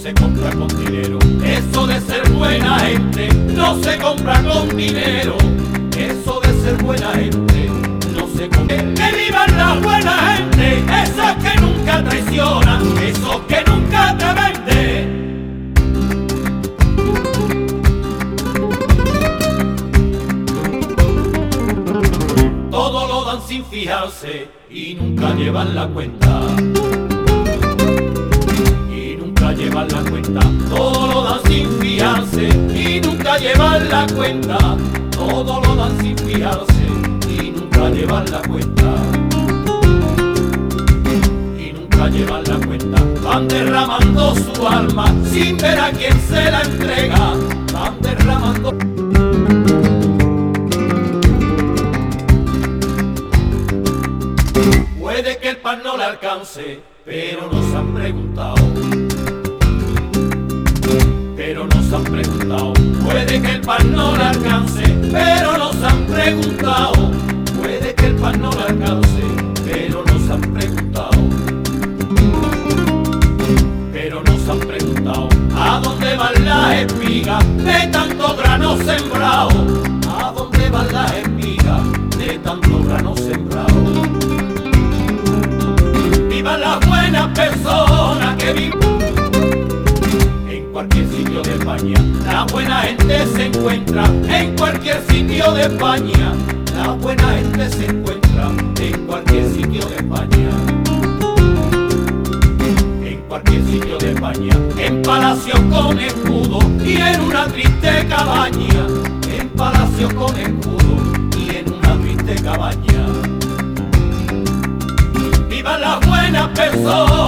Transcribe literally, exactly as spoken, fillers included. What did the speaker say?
se compra con dinero. Eso de ser buena gente no se compra con dinero. Eso de ser buena gente no se compra. Que vivan la buena gente, esos que nunca traicionan, esos que nunca te venden. Todo lo dan sin fijarse y nunca llevan la cuenta. Y nunca llevan la cuenta. Todo lo dan sin fijarse y nunca llevan la cuenta. Todo lo dan sin fijarse y nunca llevan la cuenta. Y nunca llevan la cuenta. Van derramando su alma sin ver a quién se la entrega. Van derramando. Puede que el pan no le alcance, pero nos han preguntado. Pero nos han preguntado. Puede que el pan no le alcance, pero nos han preguntado. Puede que el pan no le alcance, pero nos han preguntado. Pero nos han preguntado. ¿A dónde van las espigas de tanto grano sembrado? ¿A dónde van las espigas de tanto grano sembrado? Vivan las buenas personas que viven en cualquier sitio de España. La buena gente se encuentra en cualquier sitio de España. La buena gente se encuentra en cualquier sitio de España. En cualquier sitio de España. En palacio con escudo y en una triste cabaña. En palacio con escudo y en una triste cabaña. ¡Vivan las buenas personas!